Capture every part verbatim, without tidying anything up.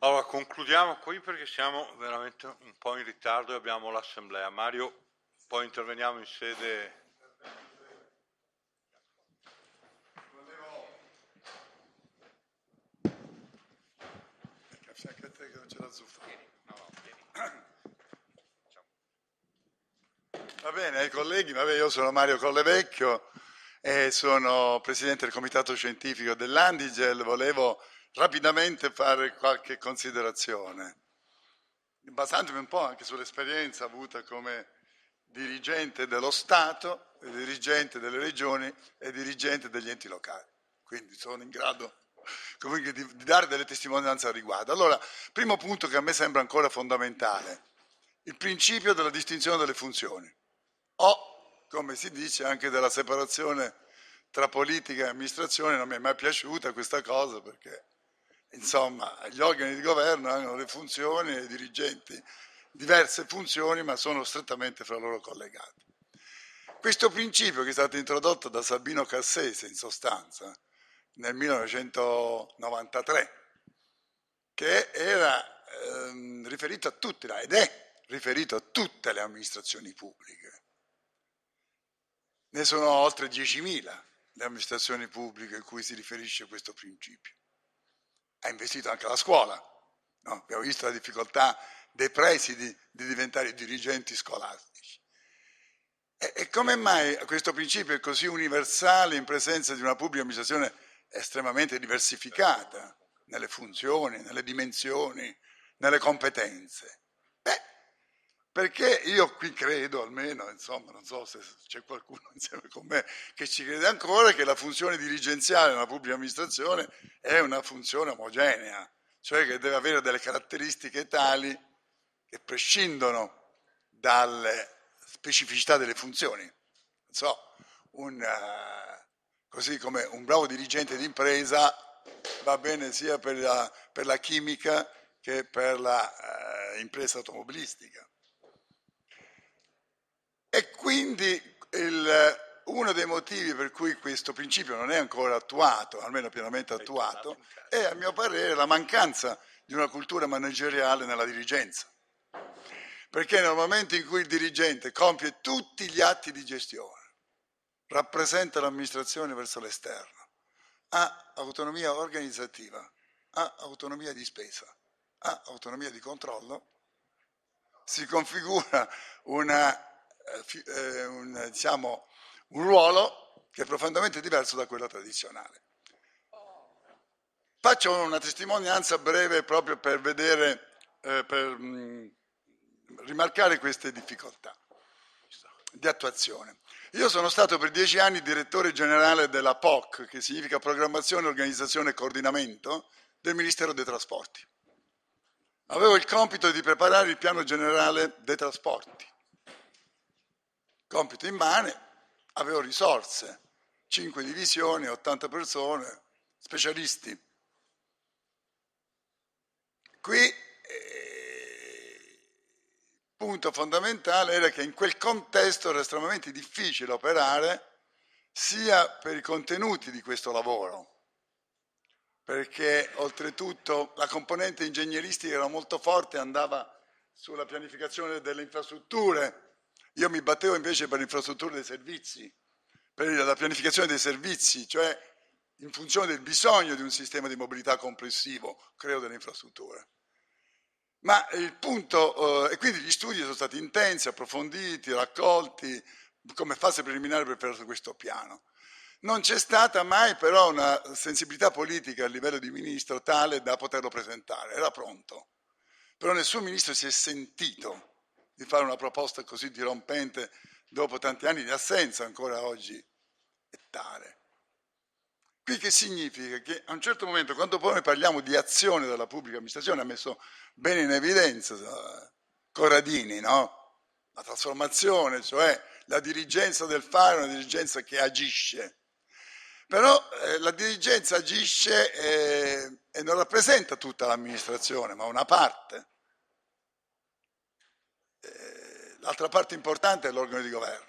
Allora, concludiamo qui perché siamo veramente un po' in ritardo e abbiamo l'assemblea. Mario, poi interveniamo in sede... Anche a te che non c'è la zuffa. Va bene, ai colleghi, vabbè, io sono Mario Collevecchio e sono presidente del comitato scientifico dell'Andigel. Volevo rapidamente fare qualche considerazione, basandomi un po' anche sull'esperienza avuta come dirigente dello Stato, dirigente delle regioni e dirigente degli enti locali. Quindi sono in grado comunque di, di dare delle testimonianze al riguardo. Allora, primo punto che a me sembra ancora fondamentale, il principio della distinzione delle funzioni, o, come si dice, anche della separazione tra politica e amministrazione. Non mi è mai piaciuta questa cosa perché, insomma, gli organi di governo hanno le funzioni e i dirigenti diverse funzioni, ma sono strettamente fra loro collegati. Questo principio, che è stato introdotto da Sabino Cassese in sostanza nel millenovecentonovantatré, che era ehm, riferito a tutti, ed è riferito a tutte le amministrazioni pubbliche. Ne sono oltre diecimila le amministrazioni pubbliche a cui si riferisce questo principio. Ha investito anche la scuola, no? Abbiamo visto la difficoltà dei presidi di diventare dirigenti scolastici. E, e come mai questo principio è così universale in presenza di una pubblica amministrazione estremamente diversificata nelle funzioni, nelle dimensioni, nelle competenze? Beh, perché io qui credo, almeno, insomma, non so se c'è qualcuno insieme con me che ci crede ancora, che la funzione dirigenziale nella pubblica amministrazione è una funzione omogenea, cioè che deve avere delle caratteristiche tali che prescindono dalle specificità delle funzioni. Non so, un, uh, così come un bravo dirigente d'impresa va bene sia per la, per la chimica che per la uh, impresa automobilistica. E quindi il, uno dei motivi per cui questo principio non è ancora attuato, almeno pienamente attuato, è a mio parere la mancanza di una cultura manageriale nella dirigenza. Perché nel momento in cui il dirigente compie tutti gli atti di gestione, rappresenta l'amministrazione verso l'esterno, ha autonomia organizzativa, ha autonomia di spesa, ha autonomia di controllo, si configura una Eh, un, diciamo, un ruolo che è profondamente diverso da quello tradizionale. Faccio una testimonianza breve proprio per vedere, eh, per mh, rimarcare queste difficoltà di attuazione. Io sono stato per dieci anni direttore generale della P O C, che significa Programmazione, Organizzazione e Coordinamento del Ministero dei Trasporti. Avevo il compito di preparare il piano generale dei trasporti. Compito immane, avevo risorse, cinque divisioni, ottanta persone, specialisti. Qui eh, il punto fondamentale era che in quel contesto era estremamente difficile operare sia per i contenuti di questo lavoro, perché oltretutto la componente ingegneristica era molto forte, andava sulla pianificazione delle infrastrutture. Io mi battevo invece per l'infrastruttura dei servizi, per la pianificazione dei servizi, cioè in funzione del bisogno di un sistema di mobilità complessivo, creo delle infrastrutture. Ma il punto, eh, e quindi gli studi sono stati intensi, approfonditi, raccolti come fase preliminare per fare questo piano. Non c'è stata mai però una sensibilità politica a livello di ministro tale da poterlo presentare, era pronto. Però nessun ministro si è sentito di fare una proposta così dirompente dopo tanti anni di assenza, ancora oggi è tale. Qui che significa? Che a un certo momento, quando poi noi parliamo di azione della pubblica amministrazione, ha messo bene in evidenza Corradini, no? La trasformazione, cioè la dirigenza del fare, una dirigenza che agisce. Però eh, la dirigenza agisce eh, e non rappresenta tutta l'amministrazione, ma una parte. Eh, l'altra parte importante è l'organo di governo.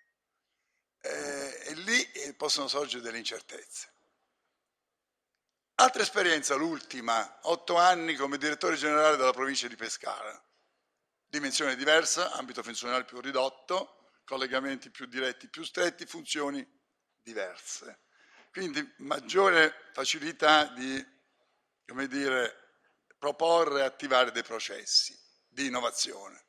Eh, e lì possono sorgere delle incertezze. Altra esperienza, l'ultima, otto anni come direttore generale della provincia di Pescara. Dimensione diversa, ambito funzionale più ridotto, collegamenti più diretti, più stretti, funzioni diverse. Quindi maggiore facilità di, come dire, proporre e attivare dei processi di innovazione.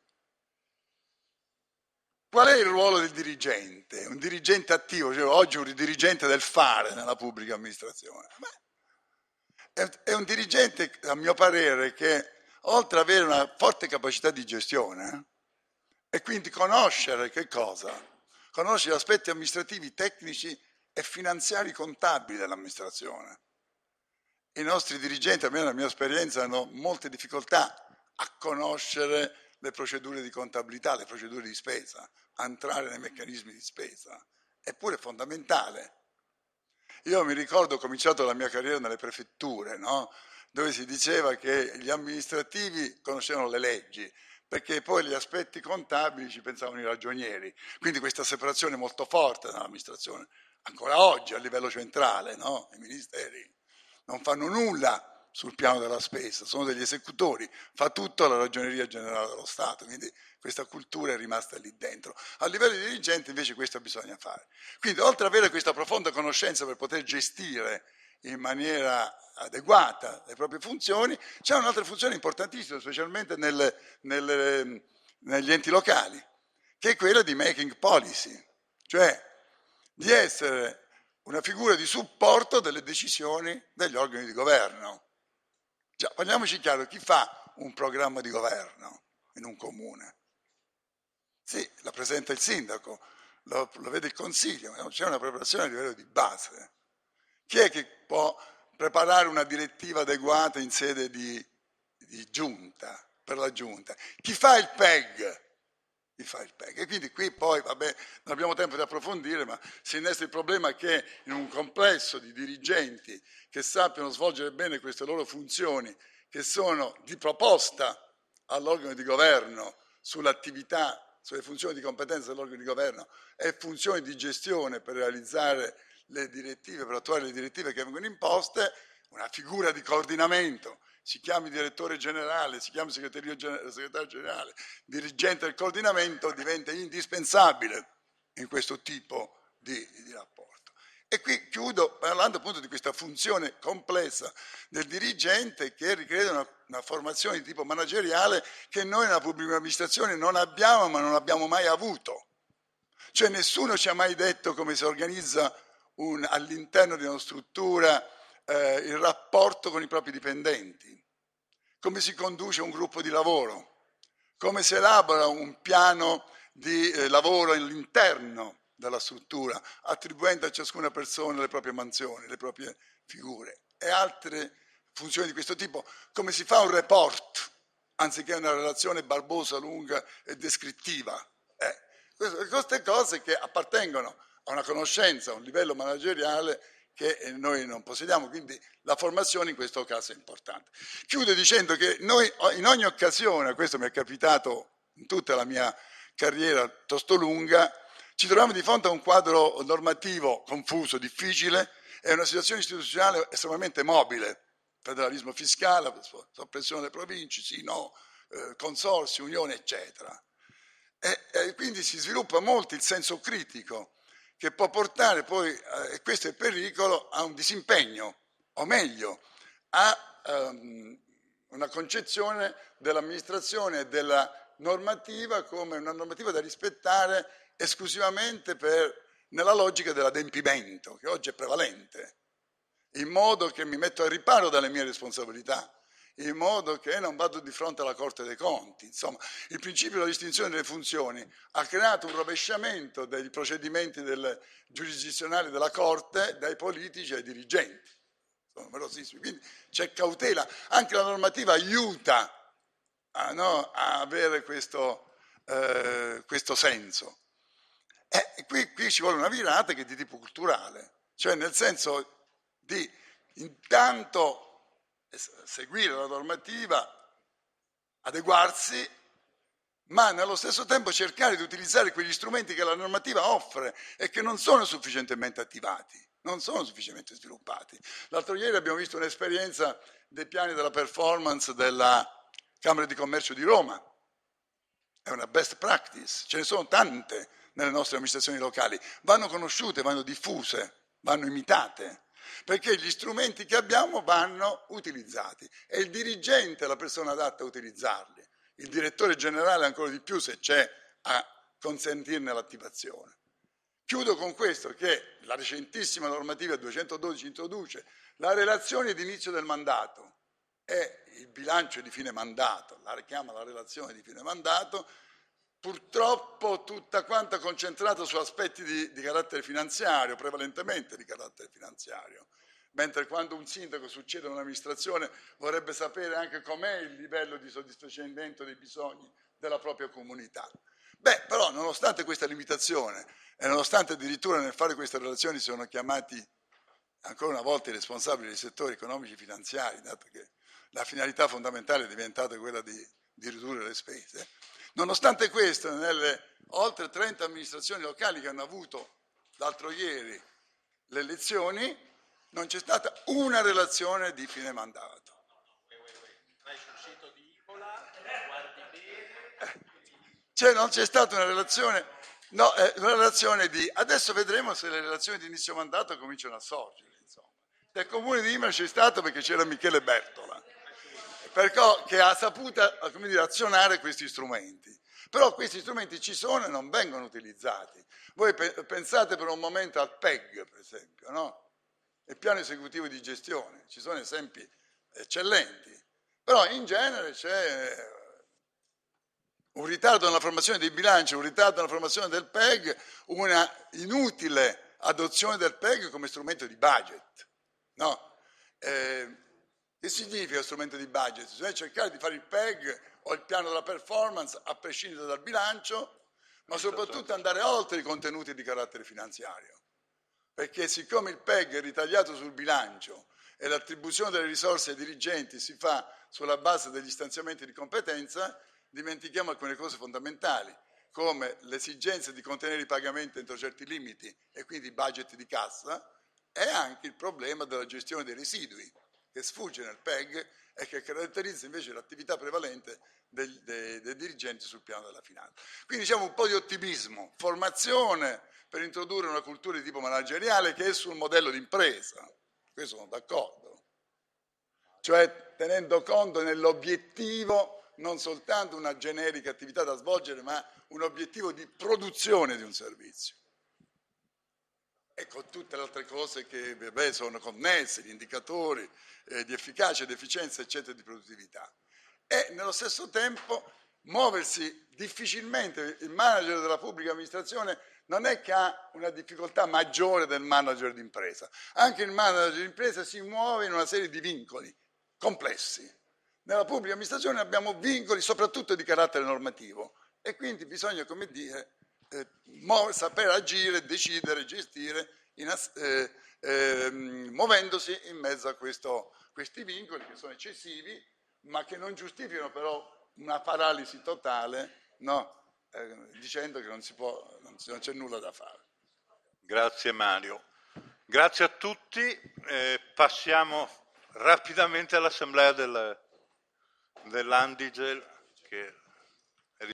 Qual è il ruolo del dirigente? Un dirigente attivo, cioè oggi un dirigente del fare nella pubblica amministrazione. Beh, è un dirigente, a mio parere, che oltre ad avere una forte capacità di gestione e quindi conoscere che cosa? Conoscere gli aspetti amministrativi, tecnici e finanziari contabili dell'amministrazione. I nostri dirigenti, almeno nella mia esperienza, hanno molte difficoltà a conoscere le procedure di contabilità, le procedure di spesa, a entrare nei meccanismi di spesa. Eppure è fondamentale. Io mi ricordo, ho cominciato la mia carriera nelle prefetture, no? Dove si diceva che gli amministrativi conoscevano le leggi, perché poi gli aspetti contabili ci pensavano i ragionieri. Quindi questa separazione molto forte nell'amministrazione, ancora oggi a livello centrale, no? I ministeri non fanno nulla sul piano della spesa, sono degli esecutori, fa tutto la Ragioneria Generale dello Stato, quindi questa cultura è rimasta lì dentro. A livello di dirigente invece questo bisogna fare. Quindi oltre ad avere questa profonda conoscenza per poter gestire in maniera adeguata le proprie funzioni, c'è un'altra funzione importantissima, specialmente nelle, nelle, negli enti locali, che è quella di making policy, cioè di essere una figura di supporto delle decisioni degli organi di governo. Cioè, parliamoci chiaro, chi fa un programma di governo in un comune? Sì, la presenta il sindaco, lo, lo vede il consiglio, ma c'è una preparazione a livello di base. Chi è che può preparare una direttiva adeguata in sede di, di giunta, per la giunta? Chi fa il P E G? Chi fa il P E G? E quindi qui poi, vabbè, non abbiamo tempo di approfondire, ma si innesta il problema che in un complesso di dirigenti che sappiano svolgere bene queste loro funzioni, che sono di proposta all'organo di governo sull'attività, sulle funzioni di competenza dell'organo di governo e funzioni di gestione per realizzare le direttive, per attuare le direttive che vengono imposte, una figura di coordinamento, si chiami direttore generale, si chiami segretario generale, segretario generale, dirigente del coordinamento, diventa indispensabile in questo tipo di, di rapporto. E qui chiudo parlando appunto di questa funzione complessa del dirigente che richiede una, una formazione di tipo manageriale che noi nella pubblica amministrazione non abbiamo, ma non abbiamo mai avuto. Cioè nessuno ci ha mai detto come si organizza un, all'interno di una struttura eh, il rapporto con i propri dipendenti, come si conduce un gruppo di lavoro, come si elabora un piano di eh, lavoro all'interno della struttura, attribuendo a ciascuna persona le proprie mansioni, le proprie figure e altre funzioni di questo tipo, come si fa un report, anziché una relazione barbosa, lunga e descrittiva. Eh, queste cose che appartengono a una conoscenza, a un livello manageriale che noi non possediamo, quindi la formazione in questo caso è importante. Chiudo dicendo che noi in ogni occasione, questo mi è capitato in tutta la mia carriera piuttosto lunga, ci troviamo di fronte a un quadro normativo confuso, difficile e una situazione istituzionale estremamente mobile, federalismo fiscale, soppressione delle province, sì, no, eh, consorsi, unione, eccetera. E, e quindi si sviluppa molto il senso critico che può portare poi, eh, e questo è il pericolo, a un disimpegno, o meglio, a um, una concezione dell'amministrazione e della normativa come una normativa da rispettare esclusivamente per, nella logica dell'adempimento, che oggi è prevalente, in modo che mi metto al riparo dalle mie responsabilità, in modo che non vado di fronte alla Corte dei Conti. Insomma, il principio della distinzione delle funzioni ha creato un rovesciamento dei procedimenti del, giurisdizionali della Corte dai politici ai dirigenti. Sono numerosissimi, quindi c'è cautela. Anche la normativa aiuta a, no, a avere questo, eh, questo senso. E qui, qui ci vuole una virata che è di tipo culturale, cioè nel senso di intanto seguire la normativa, adeguarsi, ma nello stesso tempo cercare di utilizzare quegli strumenti che la normativa offre e che non sono sufficientemente attivati. non sono sufficientemente sviluppati. L'altro ieri abbiamo visto un'esperienza dei piani della performance della Camera di Commercio di Roma. È una best practice, ce ne sono tante nelle nostre amministrazioni locali, vanno conosciute, vanno diffuse, vanno imitate, perché gli strumenti che abbiamo vanno utilizzati. È il dirigente la persona adatta a utilizzarli, il direttore generale ancora di più se c'è a consentirne l'attivazione. Chiudo con questo, che la recentissima normativa duecentododici introduce la relazione di inizio del mandato e il bilancio di fine mandato, la richiama la relazione di fine mandato, purtroppo tutta quanta concentrata su aspetti di, di carattere finanziario, prevalentemente di carattere finanziario, mentre quando un sindaco succede a un'amministrazione vorrebbe sapere anche com'è il livello di soddisfacimento dei bisogni della propria comunità. Beh, però, nonostante questa limitazione e nonostante addirittura nel fare queste relazioni siano chiamati ancora una volta i responsabili dei settori economici e finanziari, dato che la finalità fondamentale è diventata quella di, di ridurre le spese, nonostante questo, nelle oltre trenta amministrazioni locali che hanno avuto l'altro ieri le elezioni, non c'è stata una relazione di fine mandato. Vai sul sito di Imola, guardi bene. Cioè non c'è stata una relazione, no, eh, una relazione di, adesso vedremo se le relazioni di inizio mandato cominciano a sorgere, insomma. Nel comune di Imola c'è stato perché c'era Michele Bertola, perché, che ha saputo, come dire, azionare questi strumenti. Però questi strumenti ci sono e non vengono utilizzati. Voi pe- pensate per un momento al P E G, per esempio, no? Il piano esecutivo di gestione, ci sono esempi eccellenti, però in genere c'è un ritardo nella formazione dei bilanci, un ritardo nella formazione del P E G, una inutile adozione del P E G come strumento di budget. No? Eh, che significa strumento di budget? Bisogna cercare di fare il P E G o il piano della performance a prescindere dal bilancio, ma soprattutto andare oltre i contenuti di carattere finanziario. Perché siccome il P E G è ritagliato sul bilancio e l'attribuzione delle risorse ai dirigenti si fa sulla base degli stanziamenti di competenza, dimentichiamo alcune cose fondamentali, come l'esigenza di contenere i pagamenti entro certi limiti e quindi i budget di cassa, e anche il problema della gestione dei residui, che sfugge nel P E G e che caratterizza invece l'attività prevalente dei, dei, dei dirigenti sul piano della finanza. Quindi diciamo un po' di ottimismo, formazione per introdurre una cultura di tipo manageriale che è sul modello di impresa, questo sono d'accordo, cioè tenendo conto nell'obiettivo non soltanto una generica attività da svolgere, ma un obiettivo di produzione di un servizio. E con tutte le altre cose che beh, sono connesse, gli indicatori eh, di efficacia, di efficienza, eccetera, di produttività. E nello stesso tempo muoversi difficilmente, il manager della pubblica amministrazione non è che ha una difficoltà maggiore del manager d'impresa. Anche il manager d'impresa si muove in una serie di vincoli complessi. Nella pubblica amministrazione abbiamo vincoli soprattutto di carattere normativo e quindi bisogna, come dire, eh, saper agire, decidere, gestire, in, eh, eh, muovendosi in mezzo a questo, questi vincoli che sono eccessivi, ma che non giustificano però una paralisi totale, no? eh, dicendo che non, si può, non, non c'è nulla da fare. Grazie Mario. Grazie a tutti. Eh, passiamo rapidamente all'assemblea del dell'Andigel che